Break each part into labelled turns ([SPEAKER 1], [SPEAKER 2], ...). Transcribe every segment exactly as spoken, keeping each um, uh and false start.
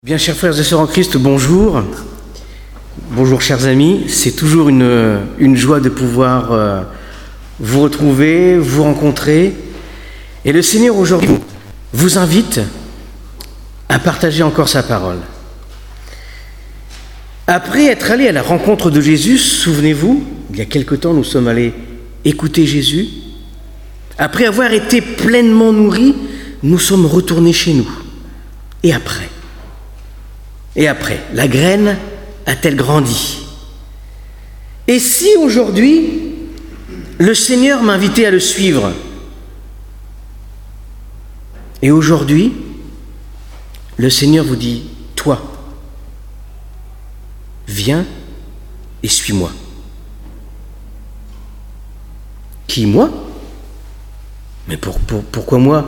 [SPEAKER 1] Bien, chers frères et sœurs en Christ, bonjour. Bonjour, chers amis. C'est toujours une, une joie de pouvoir euh, vous retrouver, vous rencontrer. Et le Seigneur, aujourd'hui, vous invite à partager encore sa parole. Après être allé à la rencontre de Jésus, souvenez-vous, il y a quelque temps, nous sommes allés écouter Jésus. Après avoir été pleinement nourris, nous sommes retournés chez nous. Et après Et après, la graine a-t-elle grandi? Et si aujourd'hui, le Seigneur m'invitait à le suivre? Et aujourd'hui, le Seigneur vous dit, toi, viens et suis-moi. Qui, moi? Mais pour, pour, pourquoi moi?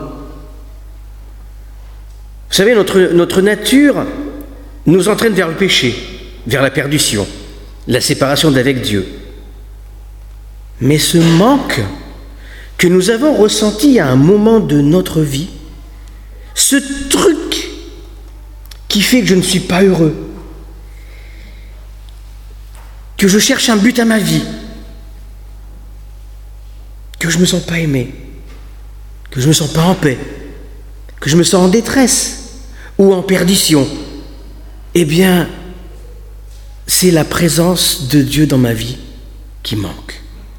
[SPEAKER 1] Vous savez, notre, notre nature nous entraîne vers le péché, vers la perdition, la séparation d'avec Dieu. Mais ce manque que nous avons ressenti à un moment de notre vie, ce truc qui fait que je ne suis pas heureux, que je cherche un but à ma vie, que je ne me sens pas aimé, que je ne me sens pas en paix, que je me sens en détresse ou en perdition, eh bien, c'est la présence de Dieu dans ma vie qui manque.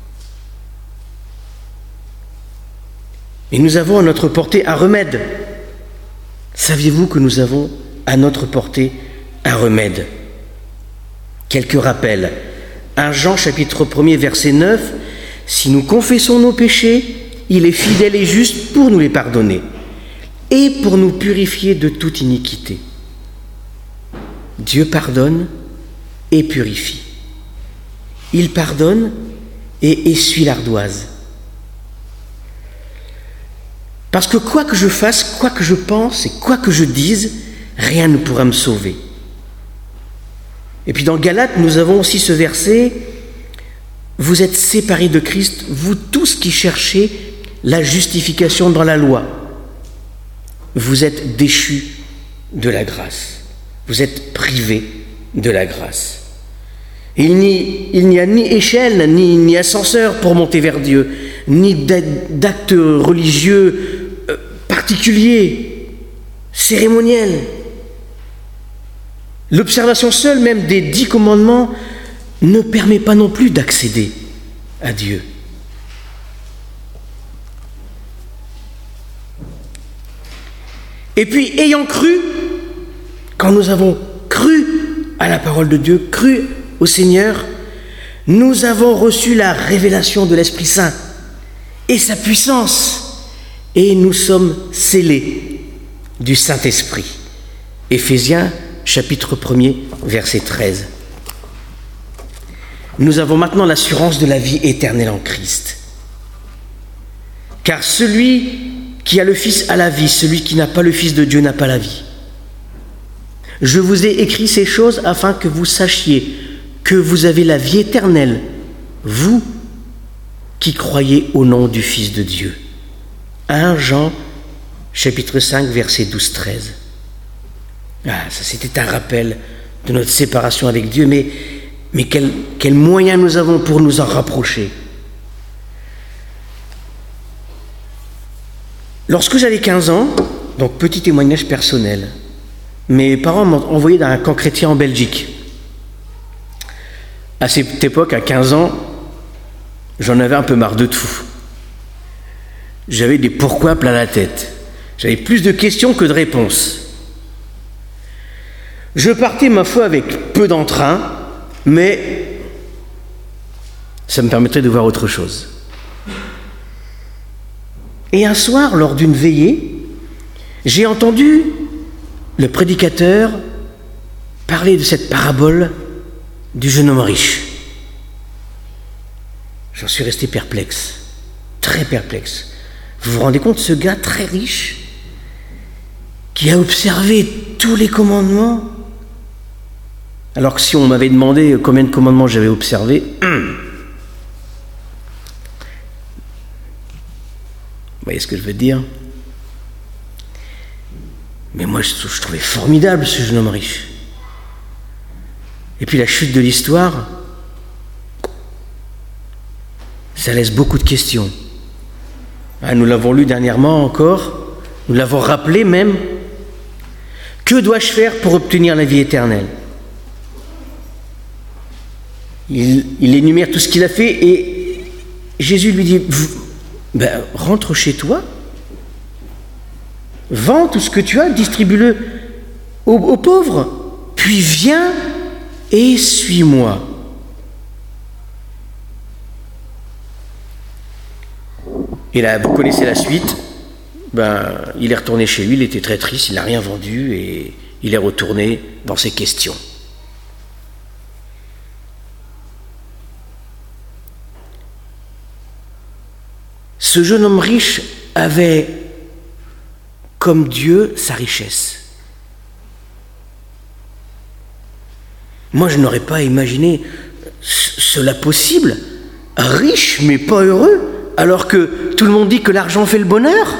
[SPEAKER 1] Et nous avons à notre portée un remède. Saviez-vous que nous avons à notre portée un remède? Quelques rappels. premier Jean chapitre premier verset neuf, « Si nous confessons nos péchés, il est fidèle et juste pour nous les pardonner et pour nous purifier de toute iniquité. » Dieu pardonne et purifie. Il pardonne et essuie l'ardoise. Parce que quoi que je fasse, quoi que je pense et quoi que je dise, rien ne pourra me sauver. Et puis dans Galates, nous avons aussi ce verset, « Vous êtes séparés de Christ, vous tous qui cherchez la justification dans la loi. Vous êtes déchus de la grâce. » Vous êtes privés de la grâce. Il n'y, il n'y a ni échelle, ni, ni ascenseur pour monter vers Dieu, ni d'actes religieux particuliers, cérémoniels. L'observation seule même des dix commandements ne permet pas non plus d'accéder à Dieu. Et puis, ayant cru, quand nous avons cru à la parole de Dieu, cru au Seigneur, nous avons reçu la révélation de l'Esprit Saint et sa puissance, et nous sommes scellés du Saint-Esprit. Éphésiens chapitre premier, verset treize. Nous avons maintenant l'assurance de la vie éternelle en Christ. Car celui qui a le Fils a la vie, celui qui n'a pas le Fils de Dieu n'a pas la vie. Je vous ai écrit ces choses afin que vous sachiez que vous avez la vie éternelle, vous qui croyez au nom du Fils de Dieu. premier Jean, chapitre cinq, versets douze à treize. Ah, ça c'était un rappel de notre séparation avec Dieu, mais, mais quel, quel moyen nous avons pour nous en rapprocher. Lorsque j'avais quinze ans, donc petit témoignage personnel, mes parents m'ont envoyé dans un camp chrétien en Belgique. À cette époque, à quinze ans, j'en avais un peu marre de tout. J'avais des pourquoi plein la tête. J'avais plus de questions que de réponses. Je partais, ma foi, avec peu d'entrain, mais ça me permettrait de voir autre chose. Et un soir, lors d'une veillée, j'ai entendu le prédicateur parlait de cette parabole du jeune homme riche. J'en suis resté perplexe, très perplexe. Vous vous rendez compte, ce gars très riche, qui a observé tous les commandements, alors que si on m'avait demandé combien de commandements j'avais observé, hum, vous voyez ce que je veux dire? Mais moi, je, je trouvais formidable ce jeune homme riche. Et puis la chute de l'histoire, ça laisse beaucoup de questions. Ah, nous l'avons lu dernièrement encore, nous l'avons rappelé même. Que dois-je faire pour obtenir la vie éternelle ? il, il énumère tout ce qu'il a fait et Jésus lui dit, ben, rentre chez toi, vends tout ce que tu as, distribue-le aux, aux pauvres, puis viens et suis-moi. Et là, vous connaissez la suite. Ben, il est retourné chez lui, il était très triste, il n'a rien vendu et il est retourné dans ses questions. Ce jeune homme riche avait comme Dieu sa richesse. Moi, je n'aurais pas imaginé cela possible, riche mais pas heureux, alors que tout le monde dit que l'argent fait le bonheur.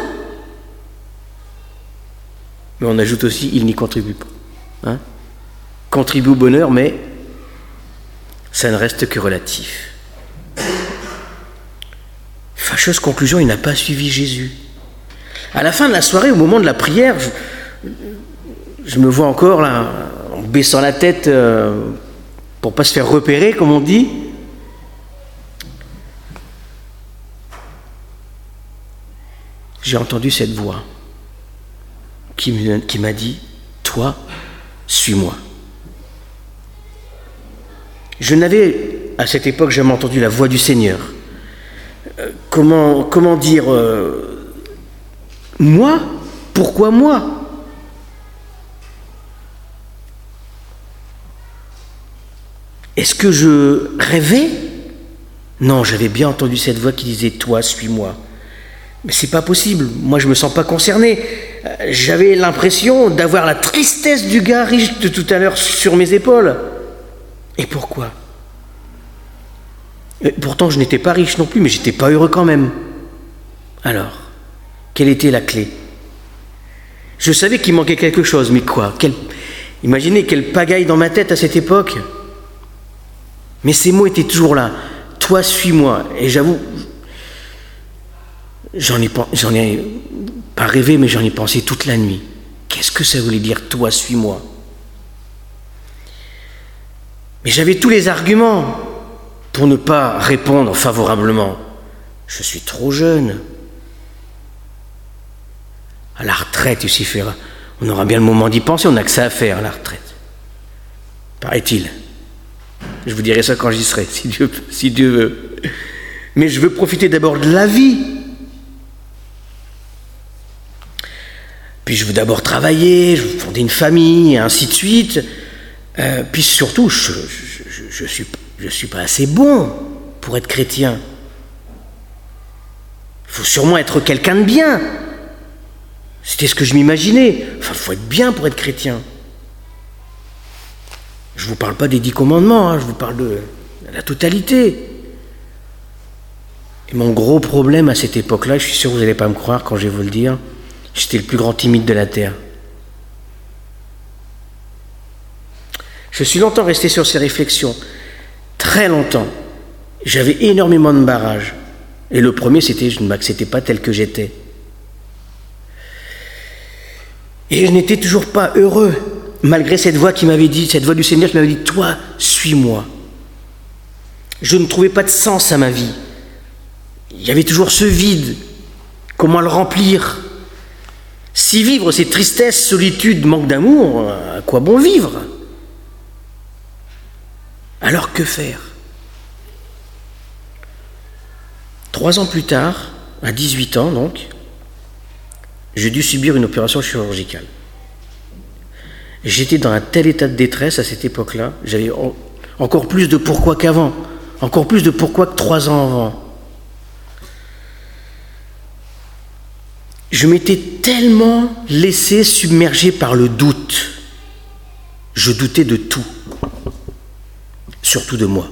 [SPEAKER 1] Mais on ajoute aussi, il n'y contribue pas. Hein ? Contribue au bonheur, mais ça ne reste que relatif. Fâcheuse conclusion, il n'a pas suivi Jésus. À la fin de la soirée, au moment de la prière, je, je me vois encore là, en baissant la tête euh, pour ne pas se faire repérer, comme on dit. J'ai entendu cette voix qui, me, qui m'a dit « Toi, suis-moi ». Je n'avais à cette époque jamais entendu la voix du Seigneur. Euh, comment, comment dire euh, moi ? Pourquoi moi ? Est-ce que je rêvais ? Non, j'avais bien entendu cette voix qui disait « Toi, suis-moi ». Mais c'est pas possible, moi je me sens pas concerné. J'avais l'impression d'avoir la tristesse du gars riche de tout à l'heure sur mes épaules. Et pourquoi ? Et pourtant je n'étais pas riche non plus, mais j'étais pas heureux quand même. Alors, quelle était la clé ? Je savais qu'il manquait quelque chose, mais quoi ? Quel... Imaginez quelle pagaille dans ma tête à cette époque. Mais ces mots étaient toujours là. Toi, suis-moi. Et j'avoue, J'en ai, j'en ai pas rêvé, mais j'en ai pensé toute la nuit. Qu'est-ce que ça voulait dire, toi, suis-moi ? Mais j'avais tous les arguments pour ne pas répondre favorablement. Je suis trop jeune. À la retraite, il suffira. On aura bien le moment d'y penser, on n'a que ça à faire à la retraite. Paraît-il. Je vous dirai ça quand j'y serai, si Dieu, si Dieu veut. Mais je veux profiter d'abord de la vie. Puis je veux d'abord travailler, je veux fonder une famille, et ainsi de suite. Euh, puis surtout, je ne je, je suis, je suis pas assez bon pour être chrétien. Il faut sûrement être quelqu'un de bien. C'était ce que je m'imaginais. Enfin, il faut être bien pour être chrétien. Je ne vous parle pas des dix commandements, hein, je vous parle de, de la totalité. Et mon gros problème à cette époque-là, je suis sûr que vous n'allez pas me croire quand je vais vous le dire, j'étais le plus grand timide de la terre. Je suis longtemps resté sur ces réflexions, très longtemps. J'avais énormément de barrages. Et le premier, c'était je ne m'acceptais pas tel que j'étais. Et je n'étais toujours pas heureux, malgré cette voix qui m'avait dit, cette voix du Seigneur qui m'avait dit, toi, suis-moi. Je ne trouvais pas de sens à ma vie. Il y avait toujours ce vide. Comment le remplir ? Si vivre, c'est tristesse, solitude, manque d'amour, à quoi bon vivre ? Alors que faire ? Trois ans plus tard, à dix-huit ans donc, j'ai dû subir une opération chirurgicale. J'étais dans un tel état de détresse à cette époque-là, j'avais en, encore plus de pourquoi qu'avant, encore plus de pourquoi que trois ans avant. Je m'étais tellement laissé submerger par le doute. Je doutais de tout, surtout de moi.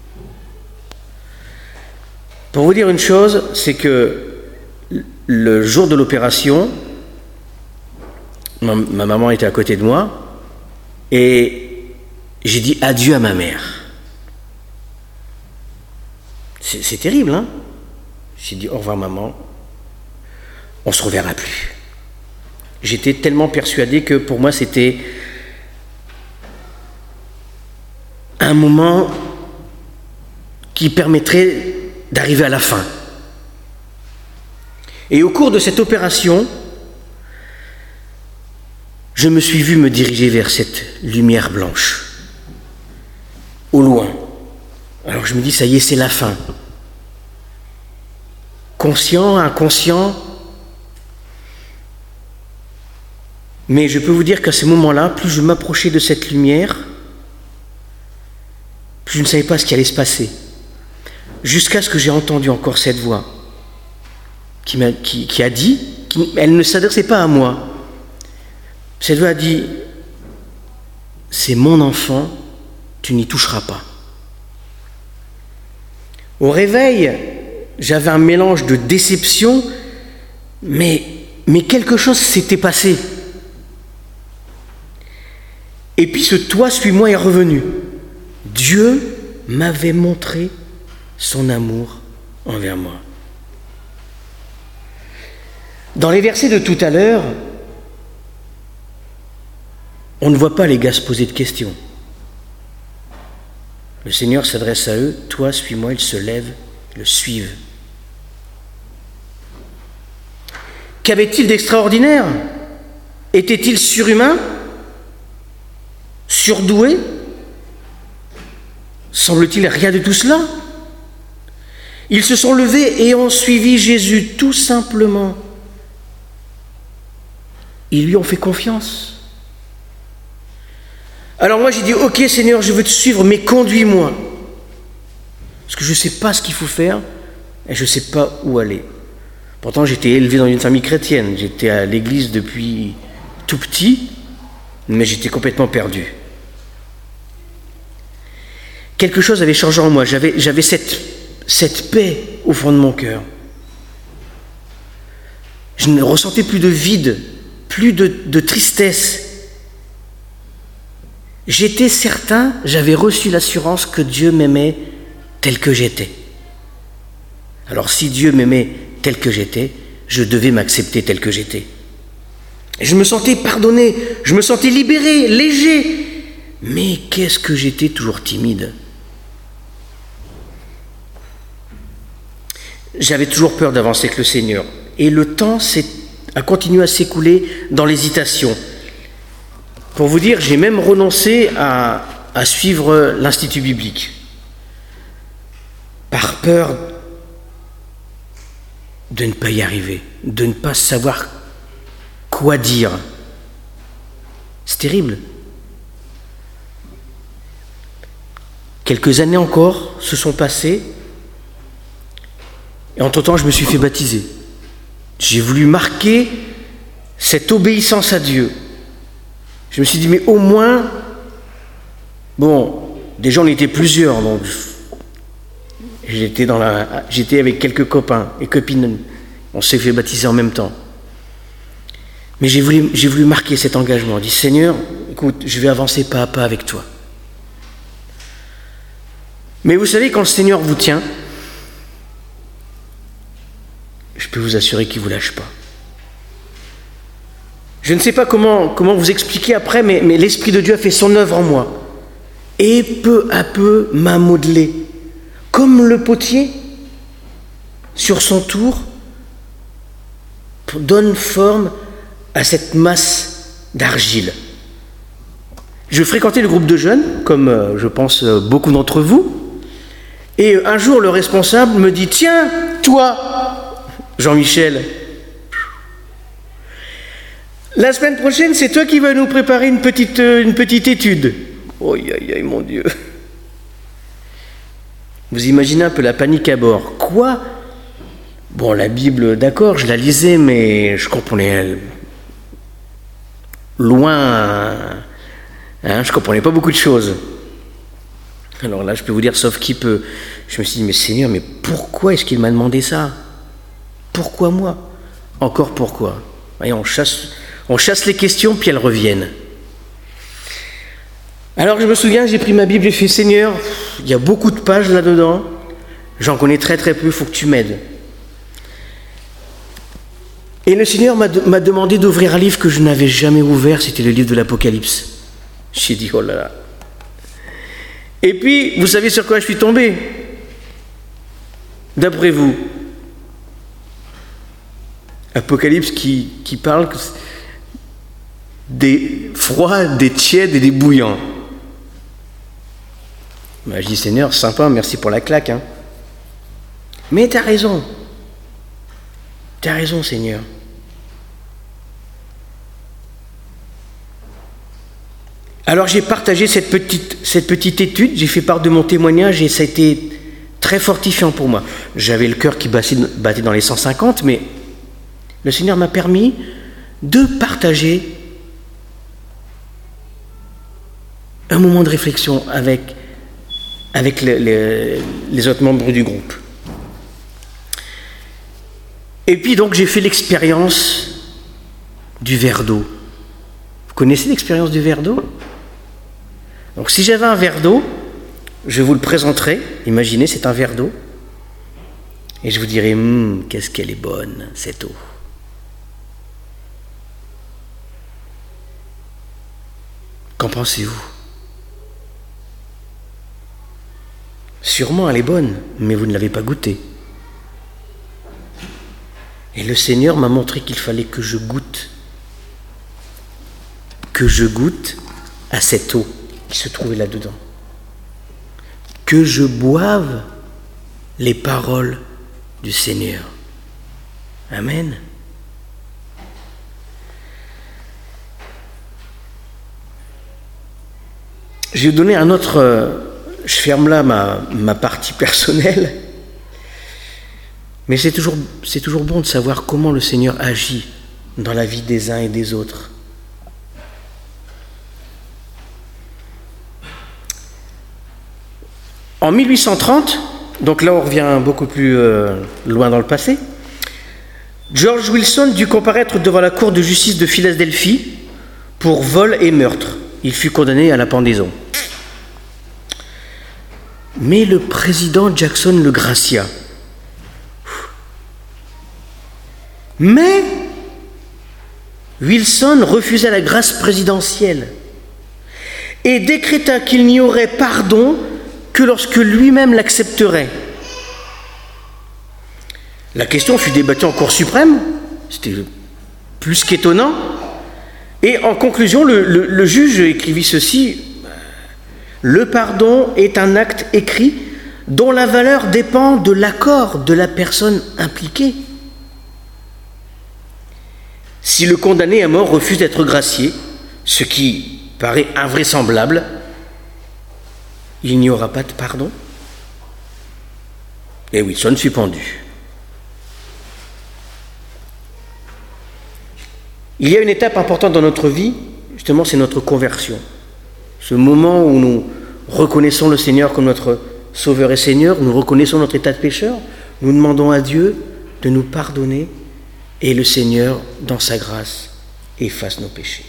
[SPEAKER 1] Pour vous dire une chose, c'est que le jour de l'opération, ma, ma maman était à côté de moi, et j'ai dit adieu à ma mère. C'est, c'est terrible, hein? J'ai dit au revoir maman, on se reverra plus. J'étais tellement persuadé que pour moi c'était un moment qui permettrait d'arriver à la fin. Et au cours de cette opération, je me suis vu me diriger vers cette lumière blanche, au loin. Alors je me dis, ça y est, c'est la fin. Conscient, inconscient, mais je peux vous dire qu'à ce moment-là, plus je m'approchais de cette lumière, plus je ne savais pas ce qui allait se passer. Jusqu'à ce que j'ai entendu encore cette voix qui, m'a, qui, qui a dit, qui, elle ne s'adressait pas à moi. Cette voix a dit, c'est mon enfant, tu n'y toucheras pas. Au réveil, j'avais un mélange de déception, mais, mais quelque chose s'était passé. Et puis ce toi suis-moi est revenu. Dieu m'avait montré son amour envers moi. Dans les versets de tout à l'heure, on ne voit pas les gars se poser de questions. Le Seigneur s'adresse à eux, toi, suis-moi, ils se lèvent, le suivent. Qu'avait-il d'extraordinaire? Était-il surhumain? Surdoué? Semble-t-il rien de tout cela? Ils se sont levés et ont suivi Jésus tout simplement. Ils lui ont fait confiance. Alors moi j'ai dit, ok Seigneur, je veux te suivre, mais conduis-moi. Parce que je ne sais pas ce qu'il faut faire et je ne sais pas où aller. Pourtant j'étais élevé dans une famille chrétienne, j'étais à l'église depuis tout petit, mais j'étais complètement perdu. Quelque chose avait changé en moi, j'avais, j'avais cette, cette paix au fond de mon cœur. Je ne ressentais plus de vide, plus de, de tristesse. J'étais certain, j'avais reçu l'assurance que Dieu m'aimait tel que j'étais. Alors si Dieu m'aimait tel que j'étais, je devais m'accepter tel que j'étais. Et je me sentais pardonné, je me sentais libéré, léger. Mais qu'est-ce que j'étais toujours timide. J'avais toujours peur d'avancer avec le Seigneur. Et le temps s'est, a continué à s'écouler dans l'hésitation. Pour vous dire, j'ai même renoncé à, à suivre l'Institut biblique. Par peur de ne pas y arriver, de ne pas savoir quoi dire. C'est terrible. Quelques années encore se sont passées, et entre-temps, je me suis fait baptiser. J'ai voulu marquer cette obéissance à Dieu. Je me suis dit, mais au moins, bon, déjà on était plusieurs, donc j'étais, dans la, j'étais avec quelques copains et copines, on s'est fait baptiser en même temps. Mais j'ai voulu, j'ai voulu marquer cet engagement. J'ai dit, Seigneur, écoute, je vais avancer pas à pas avec toi. Mais vous savez, quand le Seigneur vous tient, je peux vous assurer qu'il ne vous lâche pas. Je ne sais pas comment, comment vous expliquer après, mais, mais l'Esprit de Dieu a fait son œuvre en moi. Et peu à peu m'a modelé. Comme le potier, sur son tour, donne forme à cette masse d'argile. Je fréquentais le groupe de jeunes, comme euh, je pense euh, beaucoup d'entre vous. Et un jour, le responsable me dit « Tiens, toi, Jean-Michel, la semaine prochaine, c'est toi qui vas nous préparer une petite, une petite étude. » Oh, aïe, aïe, aïe, mon Dieu. Vous imaginez un peu la panique à bord. Quoi? Bon, la Bible, d'accord, je la lisais, mais je comprenais loin. Hein, je comprenais pas beaucoup de choses. Alors là, je peux vous dire, sauf qui peut. Je me suis dit, mais Seigneur, mais pourquoi est-ce qu'il m'a demandé ça? Pourquoi moi? Encore pourquoi? Voyez, on chasse, On chasse les questions, puis elles reviennent. Alors je me souviens, j'ai pris ma Bible et j'ai fait « Seigneur, il y a beaucoup de pages là-dedans, j'en connais très très peu, il faut que tu m'aides. » Et le Seigneur m'a, de, m'a demandé d'ouvrir un livre que je n'avais jamais ouvert, c'était le livre de l'Apocalypse. J'ai dit « Oh là là !» Et puis, vous savez sur quoi je suis tombé? D'après vous, Apocalypse qui, qui parle des froids, des tièdes et des bouillants. Ben, je dis Seigneur, sympa, merci pour la claque. Hein. Mais tu as raison. Tu as raison, Seigneur. Alors j'ai partagé cette petite, cette petite étude, j'ai fait part de mon témoignage et ça a été très fortifiant pour moi. J'avais le cœur qui battait dans les cent cinquante, mais le Seigneur m'a permis de partager un moment de réflexion avec, avec le, le, les autres membres du groupe. Et puis donc j'ai fait l'expérience du verre d'eau. Vous connaissez l'expérience du verre d'eau? Donc si j'avais un verre d'eau, je vous le présenterai. Imaginez, c'est un verre d'eau. Et je vous dirai, hum, qu'est-ce qu'elle est bonne, cette eau. Qu'en pensez-vous? Sûrement elle est bonne, mais vous ne l'avez pas goûtée. Et le Seigneur m'a montré qu'il fallait que je goûte, que je goûte à cette eau qui se trouvait là-dedans, que je boive les paroles du Seigneur. Amen. Je vais donner un autre, euh, je ferme là ma, ma partie personnelle, mais c'est toujours, c'est toujours bon de savoir comment le Seigneur agit dans la vie des uns et des autres. En mille huit cent trente, donc là on revient beaucoup plus euh, loin dans le passé, George Wilson dut comparaître devant la cour de justice de Philadelphie pour vol et meurtre. Il fut condamné à la pendaison. Mais le président Jackson le gracia. Mais Wilson refusa la grâce présidentielle et décréta qu'il n'y aurait pardon que lorsque lui-même l'accepterait. La question fut débattue en Cour suprême, c'était plus qu'étonnant, et en conclusion, le, le, le juge écrivit ceci: le pardon est un acte écrit dont la valeur dépend de l'accord de la personne impliquée. Si le condamné à mort refuse d'être gracié, ce qui paraît invraisemblable, il n'y aura pas de pardon. Et Wilson fut pendu. Il y a une étape importante dans notre vie, justement, c'est notre conversion. Ce moment où nous reconnaissons le Seigneur comme notre Sauveur et Seigneur, nous reconnaissons notre état de pécheur, nous demandons à Dieu de nous pardonner et le Seigneur, dans sa grâce, efface nos péchés.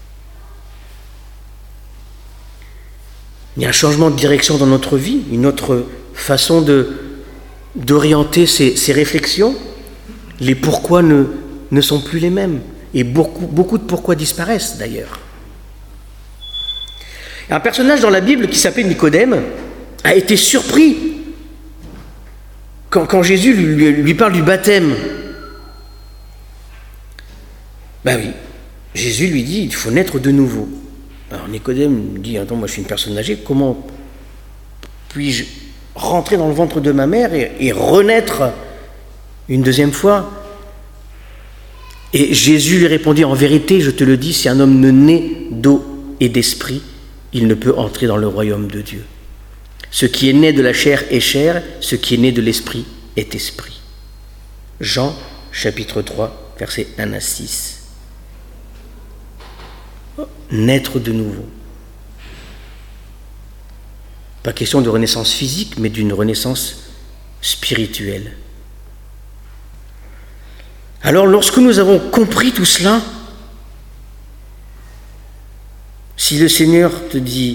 [SPEAKER 1] Il y a un changement de direction dans notre vie, une autre façon de, d'orienter ces, ces réflexions. Les pourquoi ne, ne sont plus les mêmes. Et beaucoup, beaucoup de pourquoi disparaissent d'ailleurs. Un personnage dans la Bible qui s'appelle Nicodème a été surpris quand, quand Jésus lui, lui parle du baptême. Ben oui, Jésus lui dit, il faut naître de nouveau. Alors Nicodème dit, attends, moi je suis une personne âgée, comment puis-je rentrer dans le ventre de ma mère et, et renaître une deuxième fois? Et Jésus lui répondit, en vérité, je te le dis, si un homme ne naît d'eau et d'esprit, il ne peut entrer dans le royaume de Dieu. Ce qui est né de la chair est chair, ce qui est né de l'esprit est esprit. Jean, chapitre trois, versets un à six. Naître de nouveau. Pas question de renaissance physique, mais d'une renaissance spirituelle. Alors, lorsque nous avons compris tout cela, Si le Seigneur te dit,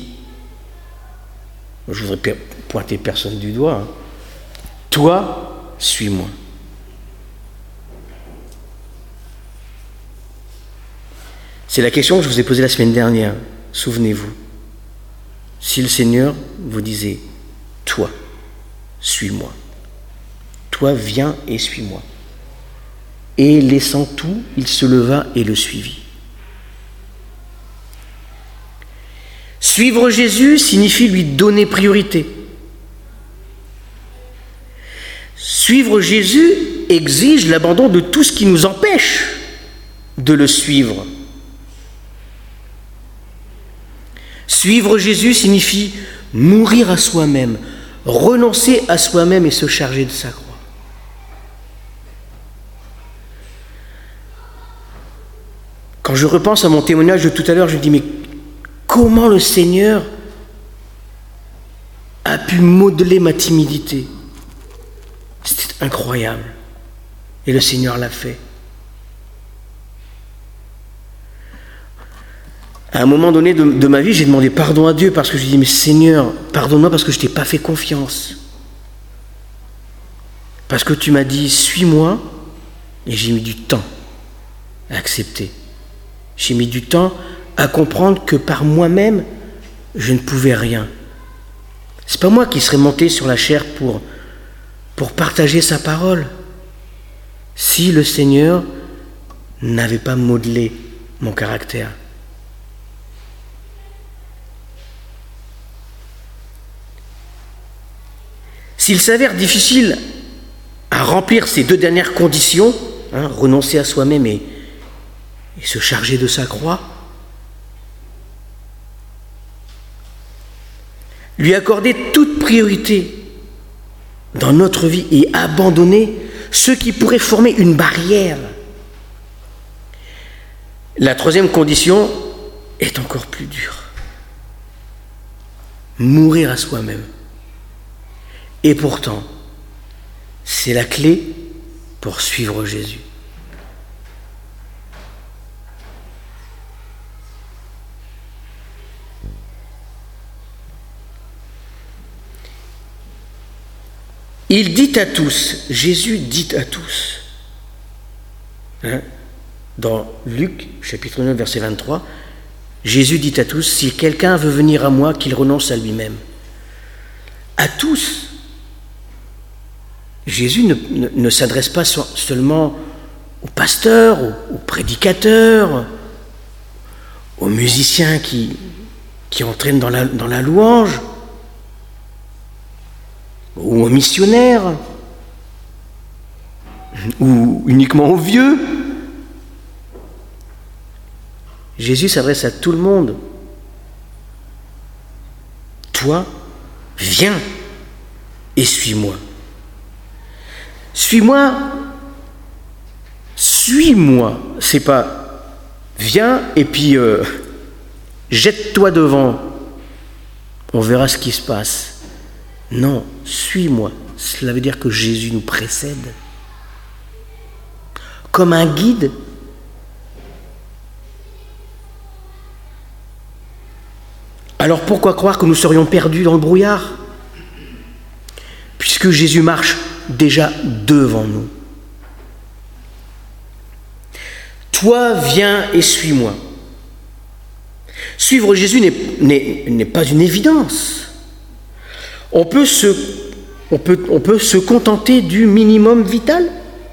[SPEAKER 1] je voudrais pointer personne du doigt, hein, toi, suis-moi. C'est la question que je vous ai posée la semaine dernière, souvenez-vous. Si le Seigneur vous disait, toi, suis-moi. Toi, viens et suis-moi. Et laissant tout, il se leva et le suivit. Suivre Jésus signifie lui donner priorité. Suivre Jésus exige l'abandon de tout ce qui nous empêche de le suivre. Suivre Jésus signifie mourir à soi-même, renoncer à soi-même et se charger de sa croix. Quand je repense à mon témoignage de tout à l'heure, je me dis, mais comment le Seigneur a pu modeler ma timidité? C'était incroyable. Et le Seigneur l'a fait. À un moment donné de, de ma vie, j'ai demandé pardon à Dieu parce que je lui ai dit, mais Seigneur, pardonne-moi parce que je ne t'ai pas fait confiance. Parce que tu m'as dit, suis-moi, et j'ai mis du temps à accepter. J'ai mis du temps à comprendre que par moi-même, je ne pouvais rien. C'est pas moi qui serais monté sur la chair pour, pour partager sa parole, si le Seigneur n'avait pas modelé mon caractère. S'il s'avère difficile à remplir ces deux dernières conditions, hein, renoncer à soi-même et, et se charger de sa croix, lui accorder toute priorité dans notre vie et abandonner ce qui pourrait former une barrière. La troisième condition est encore plus dure. Mourir à soi-même. Et pourtant, c'est la clé pour suivre Jésus. Il dit à tous, Jésus dit à tous, hein, dans Luc, chapitre neuf, verset vingt-trois, Jésus dit à tous, si quelqu'un veut venir à moi, qu'il renonce à lui-même. À tous. Jésus ne, ne, ne s'adresse pas seulement aux pasteurs, aux, aux prédicateurs, aux musiciens qui, qui entraînent dans la, dans la louange, ou aux missionnaires, ou uniquement aux vieux. Jésus s'adresse à tout le monde. Toi, viens et suis-moi. Suis-moi, suis-moi. C'est pas viens et puis euh, jette-toi devant. On verra ce qui se passe. Non, suis-moi. Cela veut dire que Jésus nous précède. Comme un guide. Alors pourquoi croire que nous serions perdus dans le brouillard? Puisque Jésus marche déjà devant nous. Toi, viens et suis-moi. Suivre Jésus n'est, n'est, n'est pas une évidence. On peut, se, on, peut, on peut se contenter du minimum vital.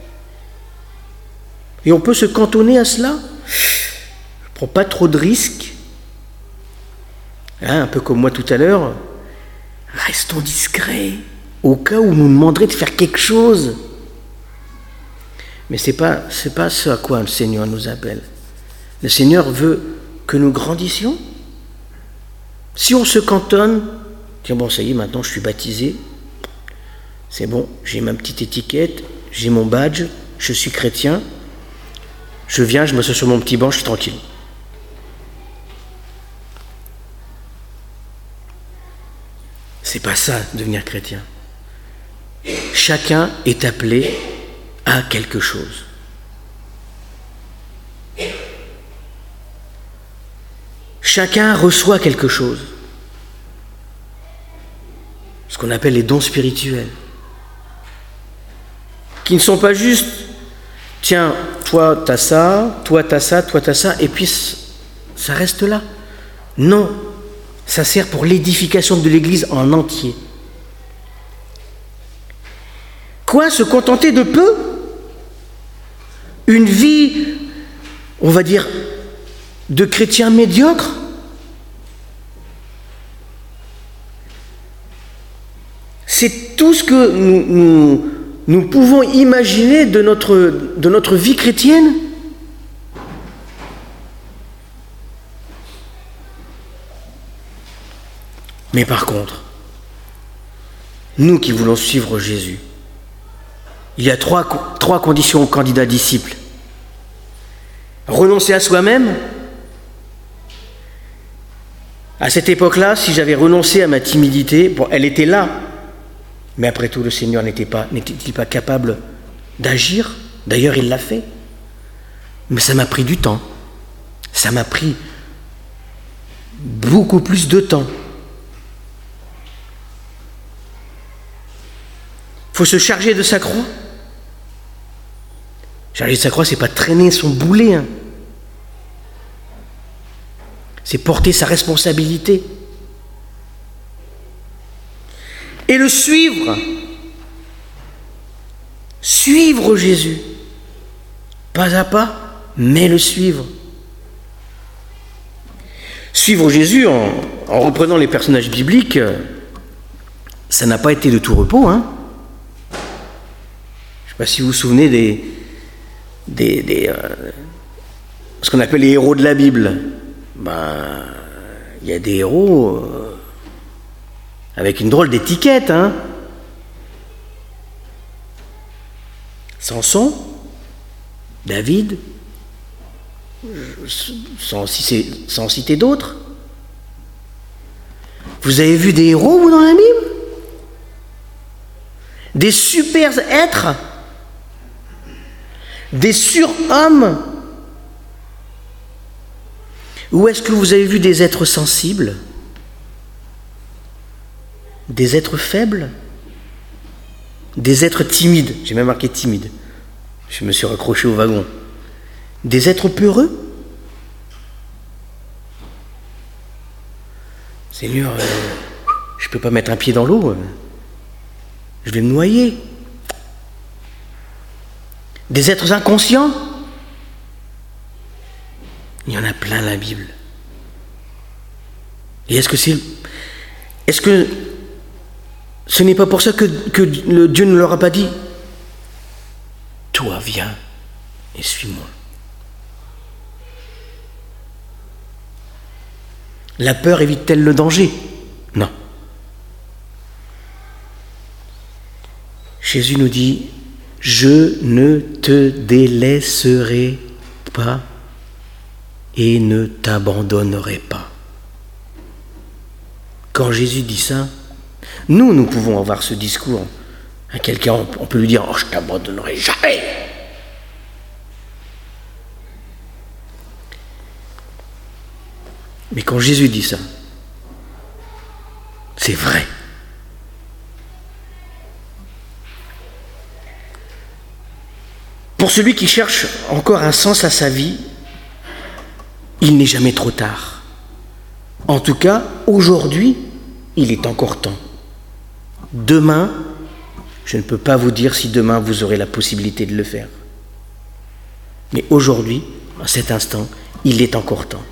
[SPEAKER 1] Et on peut se cantonner à cela. Je ne prends pas trop de risques. Hein, un peu comme moi tout à l'heure. Restons discrets. Au cas où on nous demanderait de faire quelque chose. Mais ce n'est pas, c'est pas ce à quoi le Seigneur nous appelle. Le Seigneur veut que nous grandissions. Si on se cantonne, tiens bon ça y est, maintenant je suis baptisé, c'est bon, j'ai ma petite étiquette, j'ai mon badge, je suis chrétien, je viens, je m'assois sur mon petit banc, je suis tranquille. C'est pas ça, devenir chrétien. Chacun est appelé à quelque chose. chacun reçoit quelque chose. Ce qu'on appelle les dons spirituels. Qui ne sont pas juste, tiens, toi t'as ça, toi t'as ça, toi t'as ça, et puis ça reste là. Non, ça sert pour l'édification de l'Église en entier. Quoi, se contenter de peu? Une vie, on va dire, de chrétien médiocre? C'est tout ce que nous, nous, nous pouvons imaginer de notre, de notre vie chrétienne? Mais par contre, nous qui voulons suivre Jésus, il y a trois, trois conditions aux candidats disciples. Renoncer à soi-même. À cette époque-là, si j'avais renoncé à ma timidité, bon, elle était là, mais après tout, le Seigneur n'était pas, n'était-il pas capable d'agir? D'ailleurs, il l'a fait. Mais ça m'a pris du temps. Ça m'a pris beaucoup plus de temps. Il faut se charger de sa croix. Charger de sa croix, c'est pas traîner son boulet. Hein. C'est porter sa responsabilité. Et le suivre. Suivre Jésus. Pas à pas, mais le suivre. Suivre Jésus en, en reprenant les personnages bibliques, ça n'a pas été de tout repos. Hein. Je ne sais pas si vous vous souvenez des, des, des euh, ce qu'on appelle les héros de la Bible. Ben, il y a des héros euh, avec une drôle d'étiquette. Hein. Samson, David, sans citer, sans citer d'autres. Vous avez vu des héros, vous, dans la Bible? Des super êtres? Des surhommes? Ou est-ce que vous avez vu des êtres sensibles? Des êtres faibles? Des êtres timides? J'ai même marqué timide. Je me suis raccroché au wagon. Des êtres peureux? Seigneur, euh, je ne peux pas mettre un pied dans l'eau. Euh, je vais me noyer. Des êtres inconscients? Il y en a plein dans la Bible. Et est-ce que c'est... Est-ce que ce n'est pas pour ça que, que le Dieu ne leur a pas dit « Toi, viens et suis-moi ». La peur évite-t-elle le danger? Non. Jésus nous dit « Je ne te délaisserai pas et ne t'abandonnerai pas ». Quand Jésus dit ça, nous, nous pouvons avoir ce discours. À quelqu'un, on peut lui dire « Oh, je ne t'abandonnerai jamais ». Mais quand Jésus dit ça, c'est vrai. Pour celui qui cherche encore un sens à sa vie, il n'est jamais trop tard. En tout cas, aujourd'hui, il est encore temps. Demain, je ne peux pas vous dire si demain vous aurez la possibilité de le faire. Mais aujourd'hui, à cet instant, il est encore temps.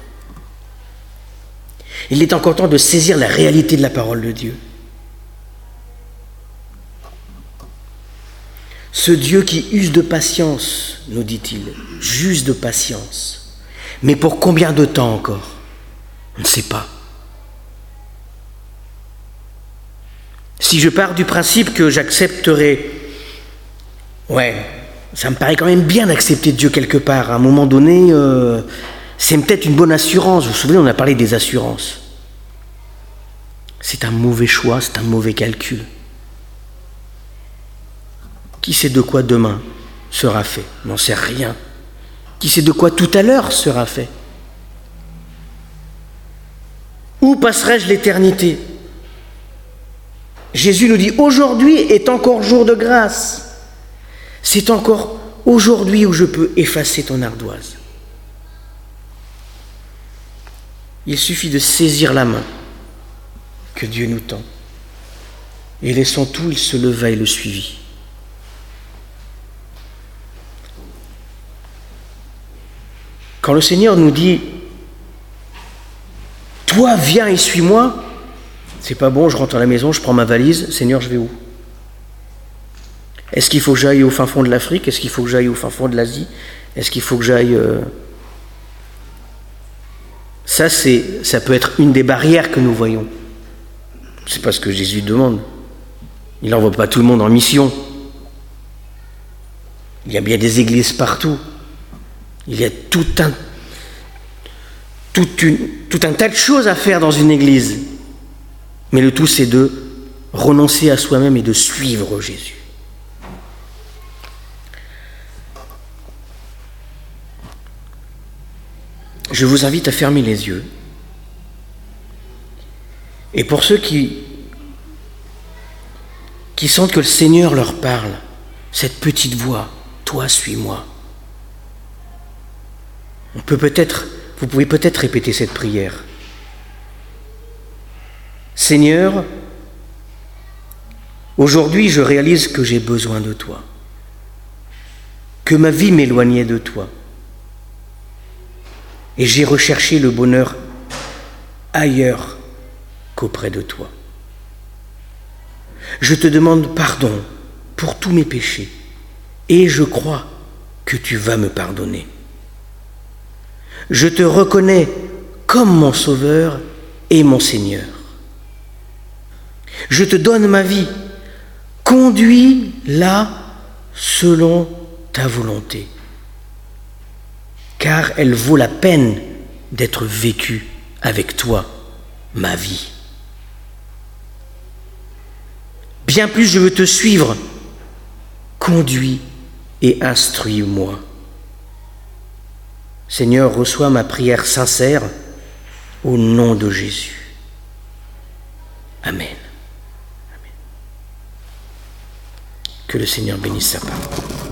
[SPEAKER 1] Il est encore temps de saisir la réalité de la parole de Dieu. Ce Dieu qui use de patience, nous dit-il, j'use de patience. Mais pour combien de temps encore? On ne sait pas. Si je pars du principe que j'accepterai, ouais, ça me paraît quand même bien d'accepter Dieu quelque part. À un moment donné, euh, c'est peut-être une bonne assurance. Vous vous souvenez, on a parlé des assurances. C'est un mauvais choix, c'est un mauvais calcul. Qui sait de quoi demain sera fait? On n'en sait rien. Qui sait de quoi tout à l'heure sera fait? Où passerai-je l'éternité? Jésus nous dit, aujourd'hui est encore jour de grâce. C'est encore aujourd'hui où je peux effacer ton ardoise. Il suffit de saisir la main que Dieu nous tend. Et laissant tout, il se leva et le suivit. Quand le Seigneur nous dit « Toi, viens et suis-moi », c'est pas bon, je rentre à la maison, je prends ma valise, Seigneur, je vais où? Est-ce qu'il faut que j'aille au fin fond de l'Afrique? Est-ce qu'il faut que j'aille au fin fond de l'Asie? Est-ce qu'il faut que j'aille... Euh... Ça, c'est, ça peut être une des barrières que nous voyons. C'est pas ce que Jésus demande. Il n'envoie pas tout le monde en mission. Il y a bien des églises partout. Il y a tout un, tout une, tout un tas de choses à faire dans une église. Mais le tout, c'est de renoncer à soi-même et de suivre Jésus. Je vous invite à fermer les yeux. Et pour ceux qui, qui sentent que le Seigneur leur parle, cette petite voix, toi, suis-moi. On peut peut-être, vous pouvez peut-être répéter cette prière. Seigneur, aujourd'hui je réalise que j'ai besoin de toi, que ma vie m'éloignait de toi, et j'ai recherché le bonheur ailleurs qu'auprès de toi. Je te demande pardon pour tous mes péchés, et je crois que tu vas me pardonner. Je te reconnais comme mon Sauveur et mon Seigneur. Je te donne ma vie, conduis-la selon ta volonté, car elle vaut la peine d'être vécue avec toi, ma vie. Bien plus je veux te suivre, conduis et instruis-moi. Seigneur, reçois ma prière sincère au nom de Jésus. Amen. Amen. Que le Seigneur bénisse sa parole.